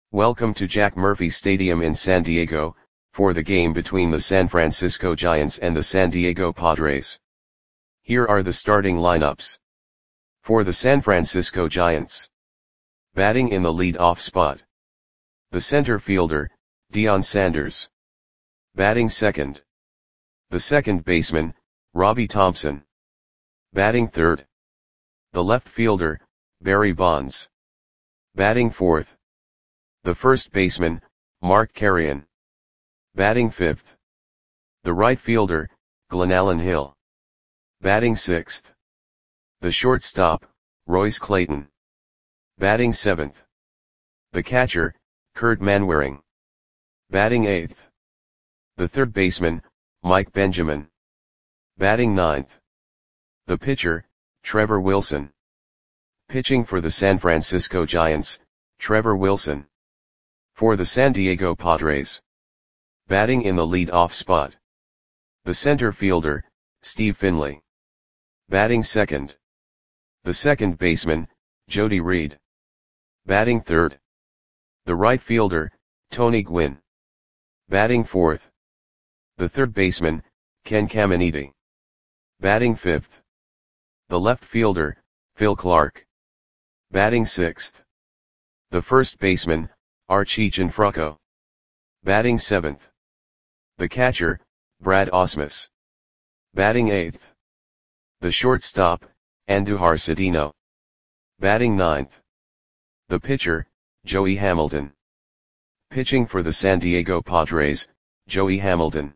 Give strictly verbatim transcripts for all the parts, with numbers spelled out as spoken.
Welcome to Jack Murphy Stadium in San Diego, for the game between the San Francisco Giants and the San Diego Padres. Here are the starting lineups. For the San Francisco Giants. Batting in the lead-off spot. The center fielder, Deion Sanders. Batting second. The second baseman, Robbie Thompson. Batting third. The left fielder, Barry Bonds. Batting fourth. The first baseman, Mark Carreon. Batting fifth. The right fielder, Glenallen Hill. Batting sixth. The shortstop, Royce Clayton. Batting seventh. The catcher, Kurt Manwaring. Batting eighth. The third baseman, Mike Benjamin. Batting ninth. The pitcher, Trevor Wilson. Pitching for the San Francisco Giants, Trevor Wilson. For the San Diego Padres. Batting in the lead-off spot. The center fielder, Steve Finley. Batting second. The second baseman, Jody Reed. Batting third. The right fielder, Tony Gwynn. Batting fourth. The third baseman, Ken Caminiti. Batting fifth. The left fielder, Phil Clark. Batting sixth. The first baseman, Archie Gianfranco. Batting seventh. The catcher, Brad Ausmus. Batting eighth. The shortstop, Andujar Cedeno. Batting ninth. The pitcher, Joey Hamilton. Pitching for the San Diego Padres, Joey Hamilton.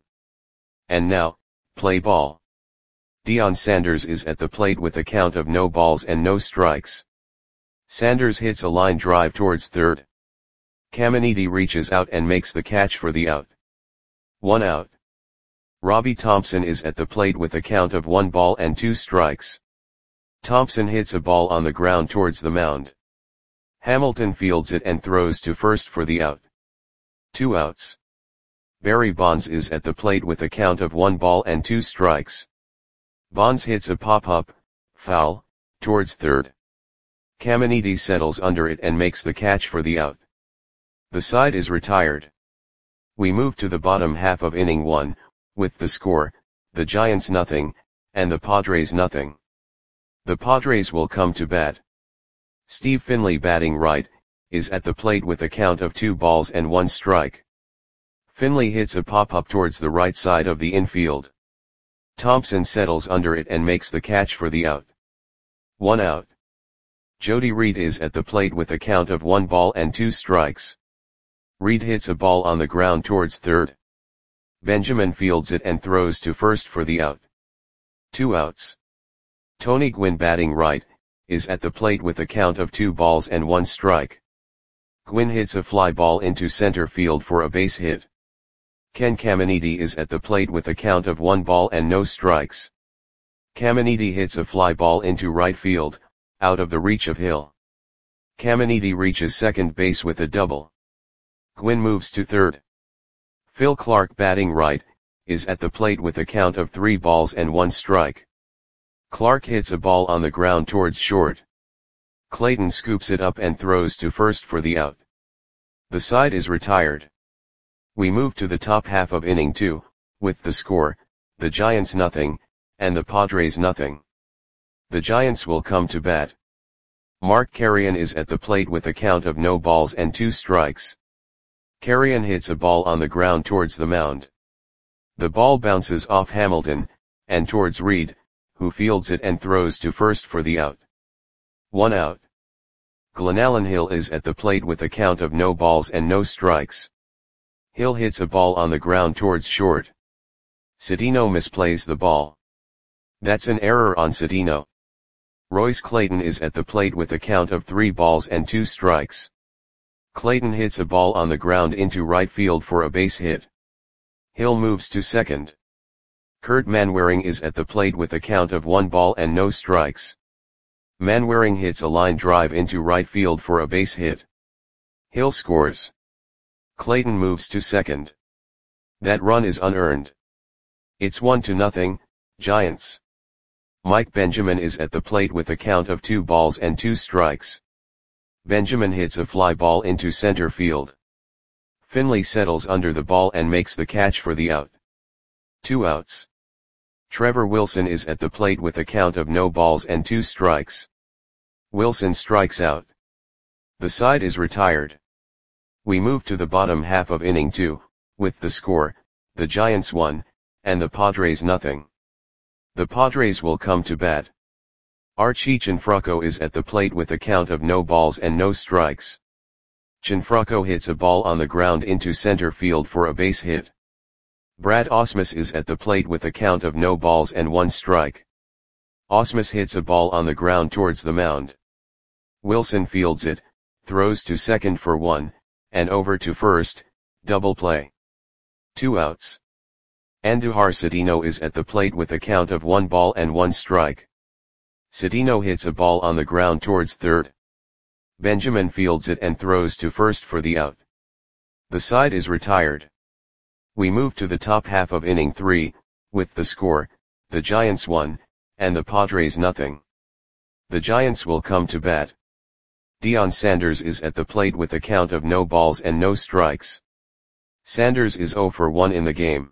And now, play ball. Deion Sanders is at the plate with a count of no balls and no strikes. Sanders hits a line drive towards third. Caminiti reaches out and makes the catch for the out. One out. Robbie Thompson is at the plate with a count of one ball and two strikes. Thompson hits a ball on the ground towards the mound. Hamilton fields it and throws to first for the out. Two outs. Barry Bonds is at the plate with a count of one ball and two strikes. Bonds hits a pop-up, foul, towards third. Caminiti settles under it and makes the catch for the out. The side is retired. We move to the bottom half of inning one, with the score, the Giants nothing, and the Padres nothing. The Padres will come to bat. Steve Finley batting right, is at the plate with a count of two balls and one strike. Finley hits a pop-up towards the right side of the infield. Thompson settles under it and makes the catch for the out. One out. Jody Reed is at the plate with a count of one ball and two strikes. Reed hits a ball on the ground towards third. Benjamin fields it and throws to first for the out. Two outs. Tony Gwynn batting right, is at the plate with a count of two balls and one strike. Gwynn hits a fly ball into center field for a base hit. Ken Caminiti is at the plate with a count of one ball and no strikes. Caminiti hits a fly ball into right field, out of the reach of Hill. Caminiti reaches second base with a double. Gwynn moves to third. Phil Clark batting right, is at the plate with a count of three balls and one strike. Clark hits a ball on the ground towards short. Clayton scoops it up and throws to first for the out. The side is retired. We move to the top half of inning two, with the score, the Giants nothing, and the Padres nothing. The Giants will come to bat. Mark Carreon is at the plate with a count of no balls and two strikes. Carreon hits a ball on the ground towards the mound. The ball bounces off Hamilton, and towards Reed, who fields it and throws to first for the out. One out. Glenallen Hill is at the plate with a count of no balls and no strikes. Hill hits a ball on the ground towards short. Cedeno misplays the ball. That's an error on Cedeno. Royce Clayton is at the plate with a count of three balls and two strikes. Clayton hits a ball on the ground into right field for a base hit. Hill moves to second. Kurt Manwaring is at the plate with a count of one ball and no strikes. Manwaring hits a line drive into right field for a base hit. Hill scores. Clayton moves to second. That run is unearned. It's one to nothing, Giants. Mike Benjamin is at the plate with a count of two balls and two strikes. Benjamin hits a fly ball into center field. Finley settles under the ball and makes the catch for the out. Two outs. Trevor Wilson is at the plate with a count of no balls and two strikes. Wilson strikes out. The side is retired. We move to the bottom half of inning two, with the score, the Giants one, and the Padres nothing. The Padres will come to bat. Archie Cianfrocco is at the plate with a count of no balls and no strikes. Cianfrocco hits a ball on the ground into center field for a base hit. Brad Ausmus is at the plate with a count of no balls and one strike. Ausmus hits a ball on the ground towards the mound. Wilson fields it, throws to second for one, and over to first, double play. Two outs. Andujar Cedeno is at the plate with a count of one ball and one strike. Cedeno hits a ball on the ground towards third. Benjamin fields it and throws to first for the out. The side is retired. We move to the top half of inning three, with the score, the Giants one, and the Padres nothing. The Giants will come to bat. Deion Sanders is at the plate with a count of no balls and no strikes. Sanders is zero for one in the game.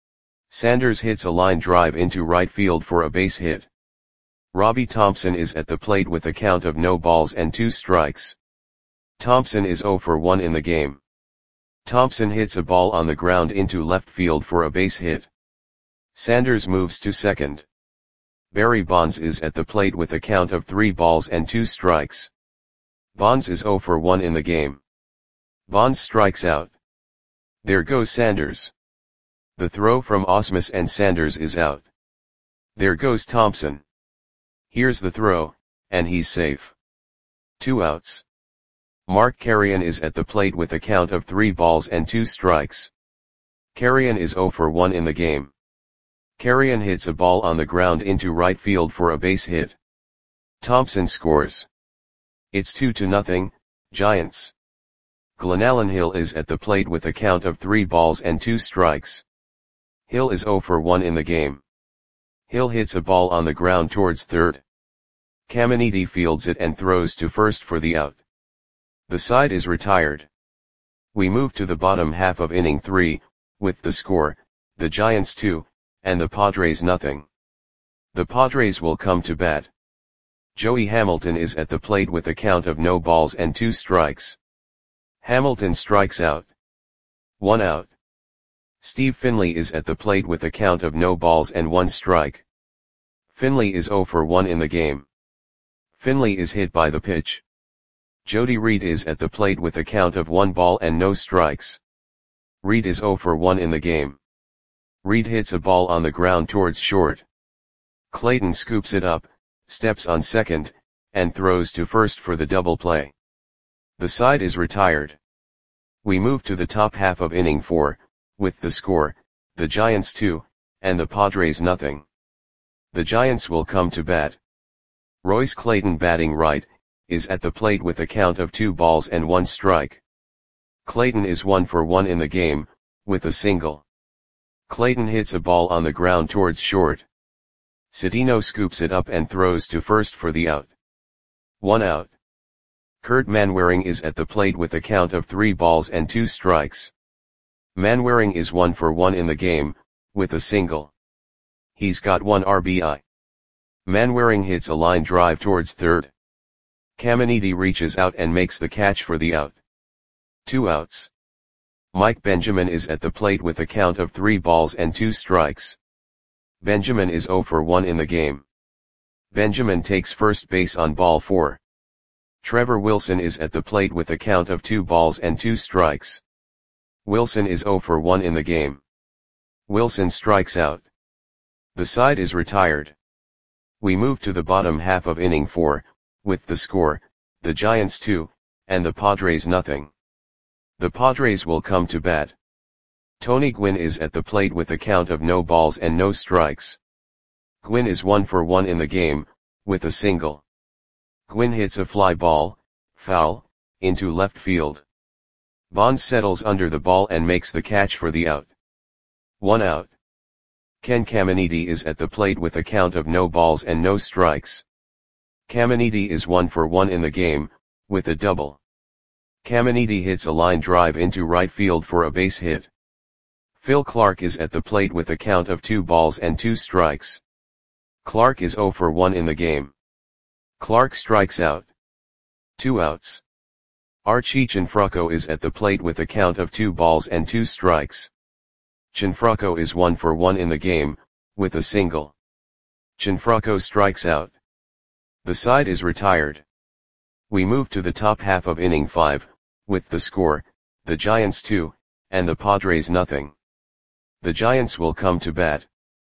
Sanders hits a line drive into right field for a base hit. Robbie Thompson is at the plate with a count of no balls and two strikes. Thompson is zero for one in the game. Thompson hits a ball on the ground into left field for a base hit. Sanders moves to second. Barry Bonds is at the plate with a count of three balls and two strikes. Bonds is zero for one in the game. Bonds strikes out. There goes Sanders. The throw from Ausmus and Sanders is out. There goes Thompson. Here's the throw, and he's safe. Two outs. Mark Carreon is at the plate with a count of three balls and two strikes. Carreon is zero for one in the game. Carreon hits a ball on the ground into right field for a base hit. Thompson scores. It's two to nothing, Giants. Glenallen Hill is at the plate with a count of three balls and two strikes. Hill is zero for one in the game. Hill hits a ball on the ground towards third. Caminiti fields it and throws to first for the out. The side is retired. We move to the bottom half of inning three, with the score, the Giants two, and the Padres nothing. The Padres will come to bat. Joey Hamilton is at the plate with a count of no balls and two strikes. Hamilton strikes out. One out. Steve Finley is at the plate with a count of no balls and one strike. Finley is zero for one in the game. Finley is hit by the pitch. Jody Reed is at the plate with a count of one ball and no strikes. Reed is zero for one in the game. Reed hits a ball on the ground towards short. Clayton scoops it up, steps on second, and throws to first for the double play. The side is retired. We move to the top half of inning four, with the score, the Giants two, and the Padres nothing. The Giants will come to bat. Royce Clayton, batting right, is at the plate with a count of two balls and one strike. Clayton is one for one in the game, with a single. Clayton hits a ball on the ground towards short. Cedeno scoops it up and throws to first for the out. One out. Kurt Manwaring is at the plate with a count of three balls and two strikes. Manwaring is one for one in the game, with a single. He's got one R B I. Manwaring hits a line drive towards third. Caminiti reaches out and makes the catch for the out. Two outs. Mike Benjamin is at the plate with a count of three balls and two strikes. Benjamin is zero for one in the game. Benjamin takes first base on ball four. Trevor Wilson is at the plate with a count of two balls and two strikes. Wilson is zero for one in the game. Wilson strikes out. The side is retired. We move to the bottom half of inning four, with the score, the Giants two, and the Padres nothing. The Padres will come to bat. Tony Gwynn is at the plate with a count of no balls and no strikes. Gwynn is one for one in the game, with a single. Gwynn hits a fly ball, foul, into left field. Bonds settles under the ball and makes the catch for the out. One out. Ken Caminiti is at the plate with a count of no balls and no strikes. Caminiti is one for one in the game, with a double. Caminiti hits a line drive into right field for a base hit. Phil Clark is at the plate with a count of two balls and two strikes. Clark is zero for one in the game. Clark strikes out. Two outs. Archie Cianfrocco is at the plate with a count of two balls and two strikes. Cianfrocco is one for one in the game, with a single. Cianfrocco strikes out. The side is retired. We move to the top half of inning five, with the score, the Giants two, and the Padres nothing. The Giants will come to bat.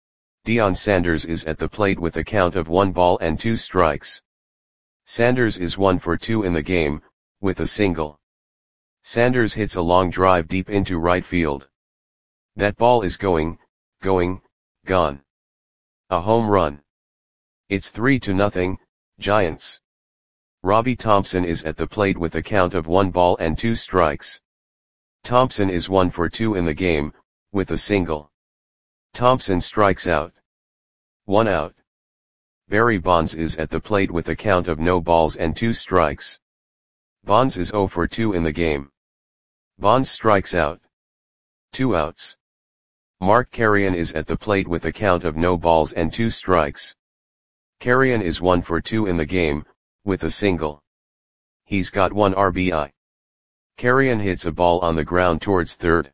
Deion Sanders is at the plate with a count of one ball and two strikes. Sanders is one for two in the game, with a single. Sanders hits a long drive deep into right field. That ball is going, going, gone. A home run. It's three to nothing, Giants. Robbie Thompson is at the plate with a count of one ball and two strikes. Thompson is one for two in the game, with a single. Thompson strikes out. One out. Barry Bonds is at the plate with a count of no balls and two strikes. Bonds is zero for two in the game. Bonds strikes out. Two outs. Mark Carrion is at the plate with a count of no balls and two strikes. Carrion is one for two in the game, with a single. He's got one R B I. Carrion hits a ball on the ground towards third.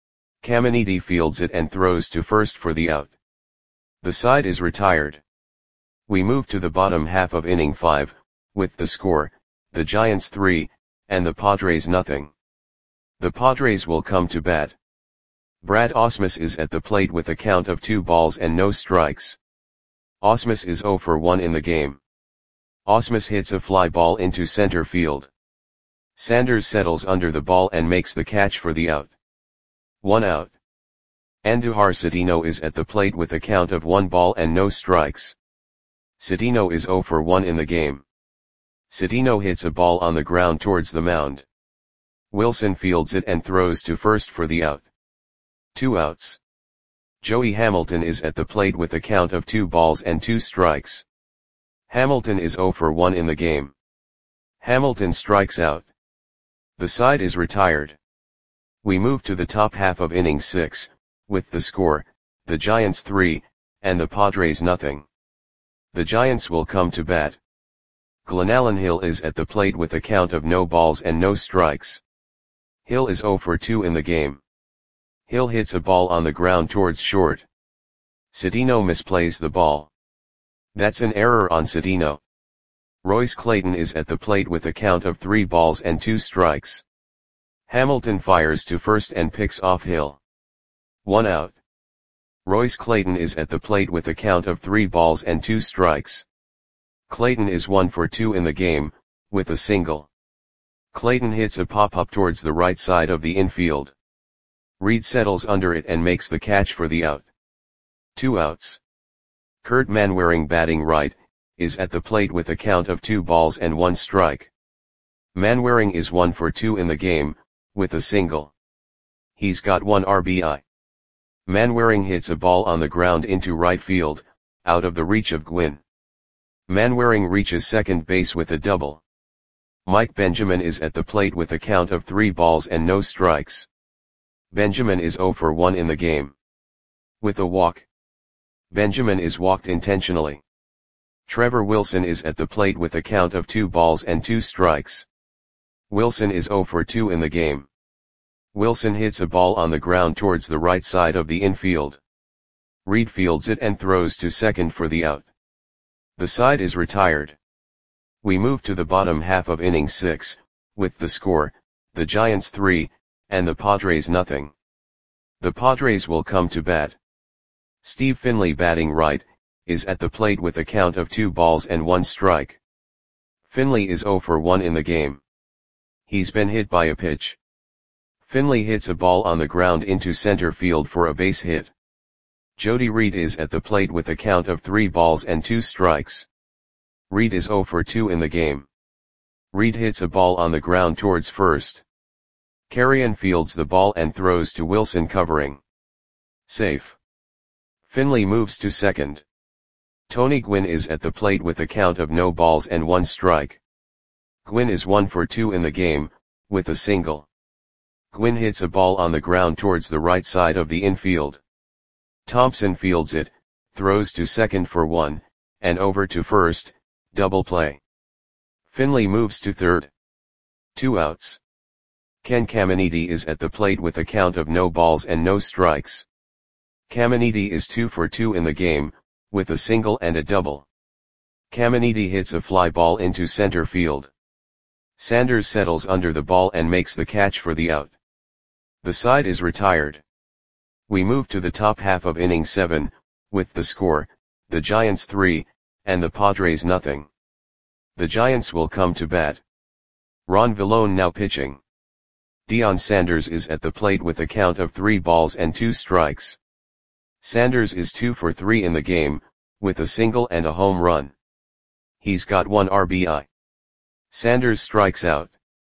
Caminiti fields it and throws to first for the out. The side is retired. We move to the bottom half of inning five, with the score, the Giants three, and the Padres nothing. The Padres will come to bat. Brad Ausmus is at the plate with a count of two balls and no strikes. Ausmus is zero for one in the game. Ausmus hits a fly ball into center field. Sanders settles under the ball and makes the catch for the out. One out. Andujar Cedeno is at the plate with a count of one ball and no strikes. Cedeno is zero for one in the game. Cedeno hits a ball on the ground towards the mound. Wilson fields it and throws to first for the out. Two outs. Joey Hamilton is at the plate with a count of two balls and two strikes. Hamilton is zero for one in the game. Hamilton strikes out. The side is retired. We move to the top half of inning six, with the score, the Giants three, and the Padres nothing. The Giants will come to bat. Glenallen Hill is at the plate with a count of no balls and no strikes. Hill is zero for two in the game. Hill hits a ball on the ground towards short. Cedeno misplays the ball. That's an error on Cedeno. Royce Clayton is at the plate with a count of three balls and two strikes. Hamilton fires to first and picks off Hill. One out. Royce Clayton is at the plate with a count of three balls and two strikes. Clayton is one for two in the game, with a single. Clayton hits a pop-up towards the right side of the infield. Reed settles under it and makes the catch for the out. Two outs. Kurt Manwaring, batting right, is at the plate with a count of two balls and one strike. Manwaring is one for two in the game, with a single. He's got one R B I. Manwaring hits a ball on the ground into right field, out of the reach of Gwynn. Manwaring reaches second base with a double. Mike Benjamin is at the plate with a count of three balls and no strikes. Benjamin is zero for one in the game. With a walk. Benjamin is walked intentionally. Trevor Wilson is at the plate with a count of two balls and two strikes. Wilson is zero for two in the game. Wilson hits a ball on the ground towards the right side of the infield. Reed fields it and throws to second for the out. The side is retired. We move to the bottom half of inning six, with the score, the Giants three, and the Padres nothing. The Padres will come to bat. Steve Finley, batting right, is at the plate with a count of two balls and one strike. Finley is zero for one in the game. He's been hit by a pitch. Finley hits a ball on the ground into center field for a base hit. Jody Reed is at the plate with a count of three balls and two strikes. Reed is zero for two in the game. Reed hits a ball on the ground towards first. Carrion fields the ball and throws to Wilson, covering. Safe. Finley moves to second. Tony Gwynn is at the plate with a count of no balls and one strike. Gwynn is one for two in the game, with a single. Gwynn hits a ball on the ground towards the right side of the infield. Thompson fields it, throws to second for one, and over to first, double play. Finley moves to third. Two outs. Ken Caminiti is at the plate with a count of no balls and no strikes. Caminiti is two for two in the game, with a single and a double. Caminiti hits a fly ball into center field. Sanders settles under the ball and makes the catch for the out. The side is retired. We move to the top half of inning seven, with the score, the Giants three, and the Padres nothing. The Giants will come to bat. Ron Villone now pitching. Deion Sanders is at the plate with a count of three balls and two strikes. Sanders is two for three in the game, with a single and a home run. He's got one R B I. Sanders strikes out.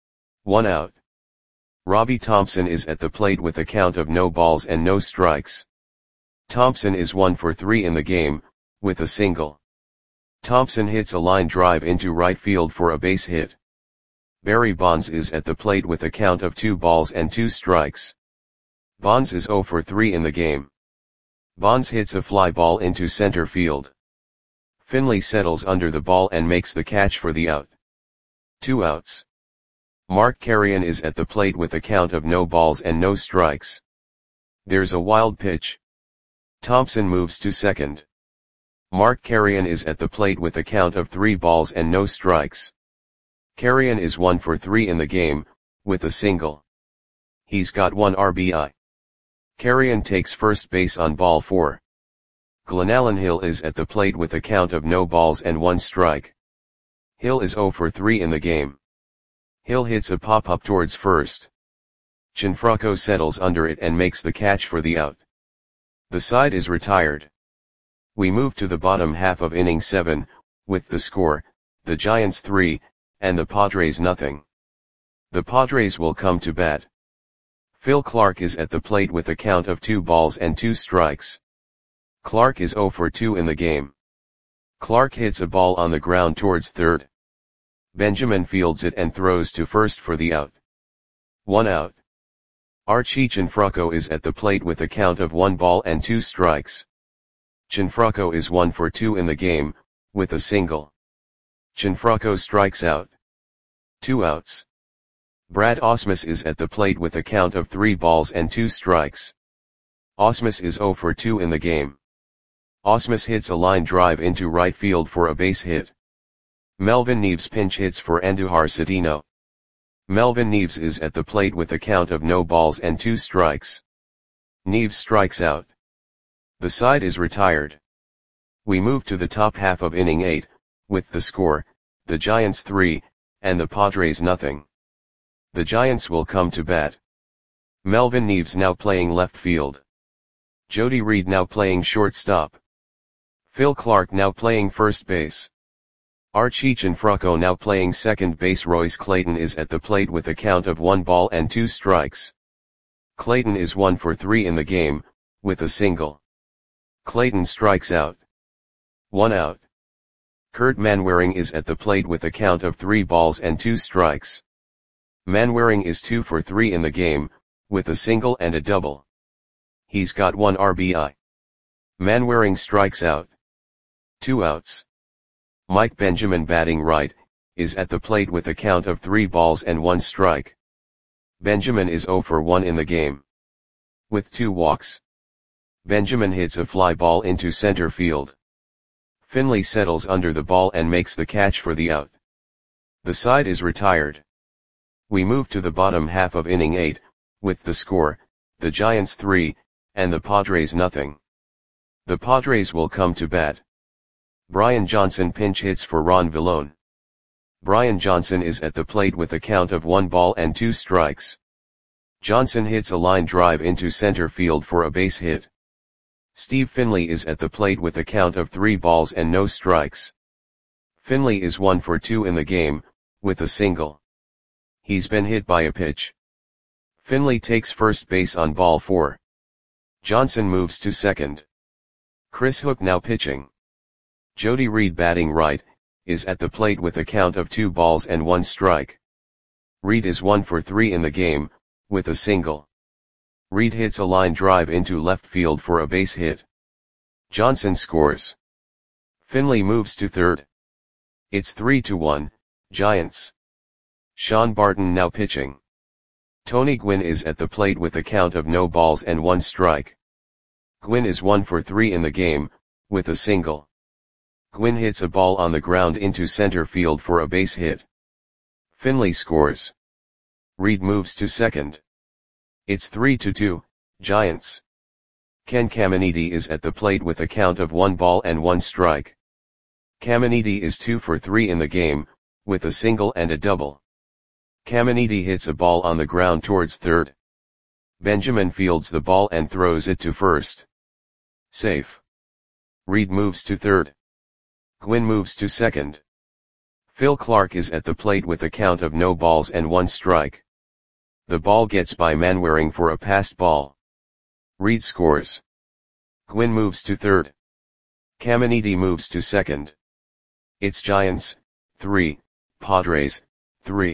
One out. Robbie Thompson is at the plate with a count of no balls and no strikes. Thompson is one for three in the game, with a single. Thompson hits a line drive into right field for a base hit. Barry Bonds is at the plate with a count of two balls and two strikes. Bonds is zero for three in the game. Bonds hits a fly ball into center field. Finley settles under the ball and makes the catch for the out. Two outs. Mark Carrion is at the plate with a count of no balls and no strikes. There's a wild pitch. Thompson moves to second. Mark Carrion is at the plate with a count of three balls and no strikes. Carrion is one for three in the game, with a single. He's got one R B I. Carrion takes first base on ball four. Glenallen Hill is at the plate with a count of no balls and one strike. Hill is zero for three in the game. Hill hits a pop-up towards first. Gianfranco settles under it and makes the catch for the out. The side is retired. We move to the bottom half of inning seven, with the score, the Giants three, and the Padres nothing. The Padres will come to bat. Phil Clark is at the plate with a count of two balls and two strikes. Clark is zero for two in the game. Clark hits a ball on the ground towards third. Benjamin fields it and throws to first for the out. One out. Archie Gianfranco is at the plate with a count of one ball and two strikes. Gianfranco is one for two in the game, with a single. Gianfranco strikes out. Two outs. Brad Ausmus is at the plate with a count of three balls and two strikes. Ausmus is zero for two in the game. Ausmus hits a line drive into right field for a base hit. Melvin Neves pinch hits for Andujar Cedeno. Melvin Neves is at the plate with a count of no balls and two strikes. Neves strikes out. The side is retired. We move to the top half of inning eight, with the score, the Giants three, and the Padres nothing. The Giants will come to bat. Melvin Neves now playing left field. Jody Reed now playing shortstop. Phil Clark now playing first base. Archie Gianfranco now playing second base. Royce Clayton is at the plate with a count of one ball and two strikes. Clayton is one for three in the game, with a single. Clayton strikes out. One out. Kurt Manwaring is at the plate with a count of three balls and two strikes. Manwaring is two for three in the game, with a single and a double. He's got one R B I. Manwaring strikes out. Two outs. Mike Benjamin batting right, is at the plate with a count of three balls and one strike. Benjamin is zero for one in the game. With two walks. Benjamin hits a fly ball into center field. Finley settles under the ball and makes the catch for the out. The side is retired. We move to the bottom half of inning eight, with the score, the Giants three, and the Padres nothing. The Padres will come to bat. Brian Johnson pinch hits for Ron Villone. Brian Johnson is at the plate with a count of one ball and two strikes. Johnson hits a line drive into center field for a base hit. Steve Finley is at the plate with a count of three balls and no strikes. Finley is one for two in the game, with a single. He's been hit by a pitch. Finley takes first base on ball four. Johnson moves to second. Chris Hook now pitching. Jody Reed batting right, is at the plate with a count of two balls and one strike. Reed is one for three in the game, with a single. Reed hits a line drive into left field for a base hit. Johnson scores. Finley moves to third. It's three to one, Giants. Sean Barton now pitching. Tony Gwynn is at the plate with a count of no balls and one strike. Gwynn is one for three in the game, with a single. Gwynn hits a ball on the ground into center field for a base hit. Finley scores. Reed moves to second. It's three to two, Giants. Ken Caminiti is at the plate with a count of one ball and one strike. Caminiti is two for three in the game, with a single and a double. Caminiti hits a ball on the ground towards third. Benjamin fields the ball and throws it to first. Safe. Reed moves to third. Gwynn moves to second. Phil Clark is at the plate with a count of no balls and one strike. The ball gets by Manwaring for a passed ball. Reed scores. Gwynn moves to third. Caminiti moves to second. It's Giants, three, Padres, three.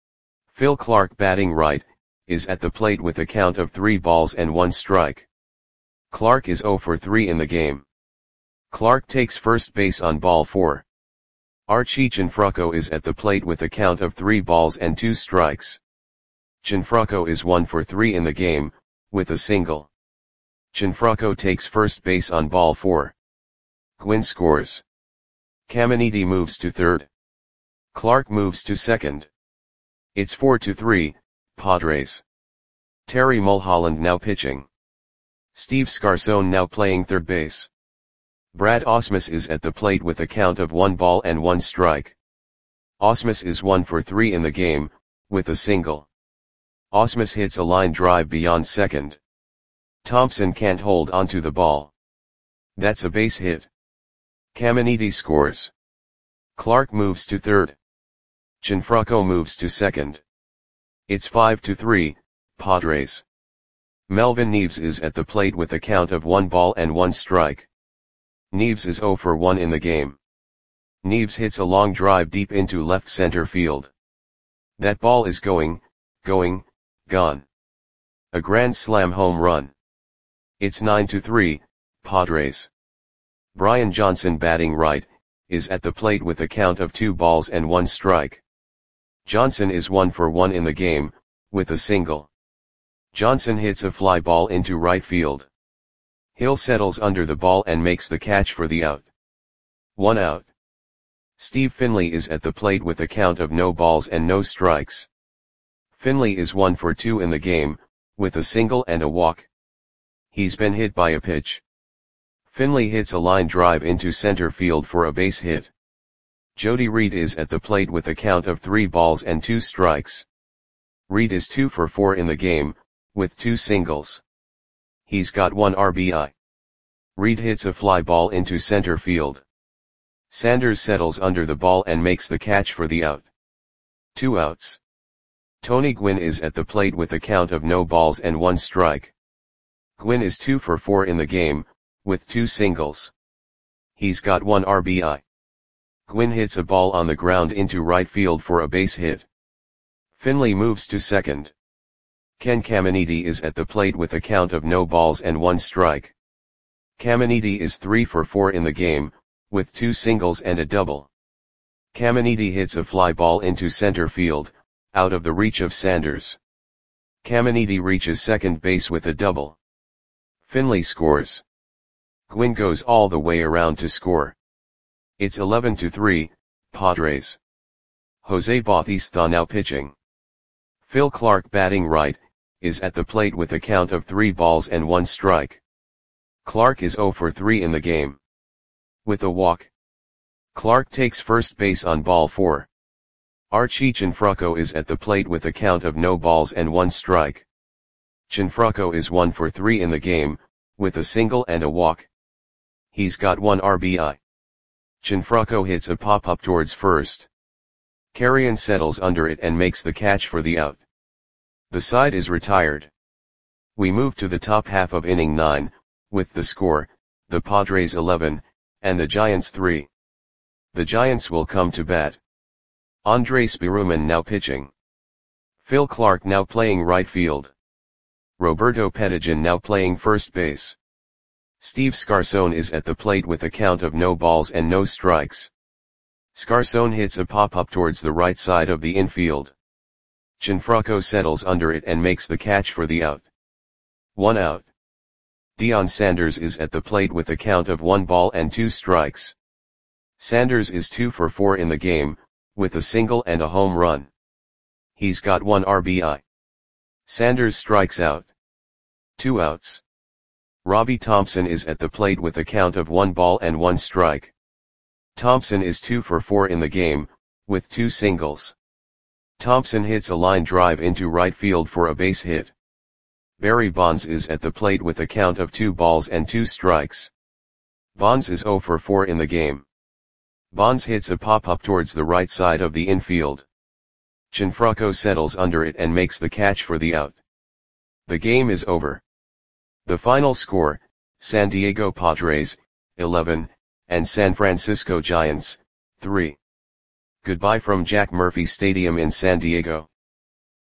Phil Clark batting right, is at the plate with a count of three balls and one strike. Clark is zero for three in the game. Clark takes first base on ball four. Archie Cianfrocco is at the plate with a count of three balls and two strikes. Cianfrocco is one for three in the game, with a single. Cianfrocco takes first base on ball four. Gwynn scores. Caminiti moves to third. Clark moves to second. It's four to three, Padres. Terry Mulholland now pitching. Steve Scarsone now playing third base. Brad Ausmus is at the plate with a count of one ball and one strike. Ausmus is one for three in the game, with a single. Ausmus hits a line drive beyond second. Thompson can't hold onto the ball. That's a base hit. Caminiti scores. Clark moves to third. Cianfrocco moves to second. It's five to three, Padres. Melvin Neves is at the plate with a count of one ball and one strike. Neves is zero for one in the game. Neves hits a long drive deep into left center field. That ball is going, going, gone. A grand slam home run. It's nine to three, Padres. Brian Johnson batting right, is at the plate with a count of two balls and one strike. Johnson is one for one in the game, with a single. Johnson hits a fly ball into right field. Hill settles under the ball and makes the catch for the out. One out. Steve Finley is at the plate with a count of no balls and no strikes. Finley is one for two in the game, with a single and a walk. He's been hit by a pitch. Finley hits a line drive into center field for a base hit. Jody Reed is at the plate with a count of three balls and two strikes. Reed is two for four in the game, with two singles. He's got one R B I. Reed hits a fly ball into center field. Sanders settles under the ball and makes the catch for the out. Two outs. Tony Gwynn is at the plate with a count of no balls and one strike. Gwynn is two for four in the game, with two singles. He's got one R B I. Gwynn hits a ball on the ground into right field for a base hit. Finley moves to second. Ken Caminiti is at the plate with a count of no balls and one strike. Caminiti is three for four in the game, with two singles and a double. Caminiti hits a fly ball into center field, out of the reach of Sanders. Caminiti reaches second base with a double. Finley scores. Gwynn goes all the way around to score. It's eleven to three, Padres. Jose Bautista now pitching. Phil Clark batting right, is at the plate with a count of three balls and one strike. Clark is zero for three in the game. With a walk. Clark takes first base on ball four. Archie Cianfrocco is at the plate with a count of no balls and one strike. Cianfrocco is one for three in the game, with a single and a walk. He's got one R B I. Cianfrocco hits a pop-up towards first. Carrion settles under it and makes the catch for the out. The side is retired. We move to the top half of inning nine, with the score, the Padres eleven, and the Giants three. The Giants will come to bat. Andres Berúmen now pitching. Phil Clark now playing right field. Roberto Pettijohn now playing first base. Steve Scarson is at the plate with a count of no balls and no strikes. Scarson hits a pop-up towards the right side of the infield. Gianfranco settles under it and makes the catch for the out. One out. Deion Sanders is at the plate with a count of one ball and two strikes. Sanders is two for four in the game, with a single and a home run. He's got one R B I. Sanders strikes out. Two outs. Robbie Thompson is at the plate with a count of one ball and one strike. Thompson is two for four in the game, with two singles. Thompson hits a line drive into right field for a base hit. Barry Bonds is at the plate with a count of two balls and two strikes. Bonds is zero for four in the game. Bonds hits a pop-up towards the right side of the infield. Gianfranco settles under it and makes the catch for the out. The game is over. The final score, San Diego Padres, eleven, and San Francisco Giants, three. Goodbye from Jack Murphy Stadium in San Diego.